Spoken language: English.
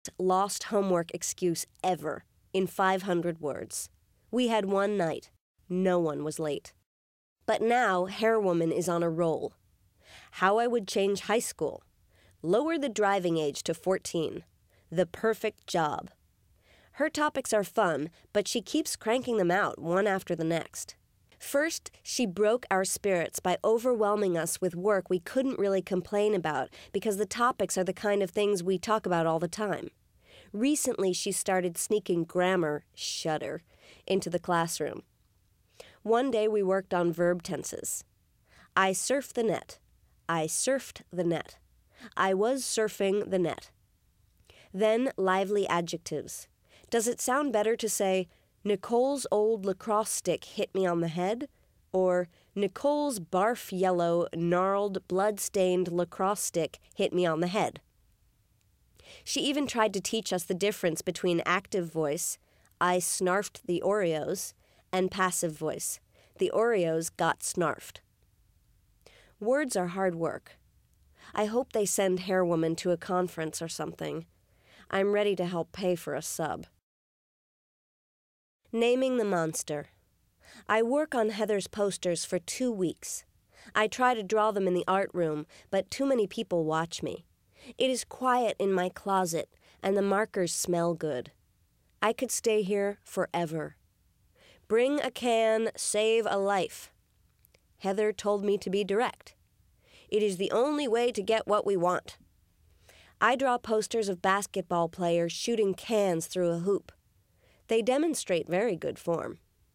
lost homework excuse ever in 500 words. We had one night. No one was late. But now, Hair Woman is on a roll. How I would change high school. Lower the driving age to 14. The perfect job. Her topics are fun, but she keeps cranking them out one after the next. First, she broke our spirits by overwhelming us with work we couldn't really complain about because the topics are the kind of things we talk about all the time. Recently, she started sneaking grammar, shudder, into the classroom. One day we worked on verb tenses. I surfed the net. I surfed the net. I was surfing the net. Then lively adjectives. Does it sound better to say, Nicole's old lacrosse stick hit me on the head? Or, Nicole's barf yellow, gnarled, blood-stained lacrosse stick hit me on the head? She even tried to teach us the difference between active voice, I snarfed the Oreos, and passive voice, the Oreos got snarfed. Words are hard work. I hope they send Hair Woman to a conference or something. I'm ready to help pay for a sub. Naming the monster. I work on Heather's posters for 2 weeks. I try to draw them in the art room, but too many people watch me. It is quiet in my closet, and the markers smell good. I could stay here forever. Bring a can, save a life. Heather told me to be direct. It is the only way to get what we want. I draw posters of basketball players shooting cans through a hoop. They demonstrate very good form.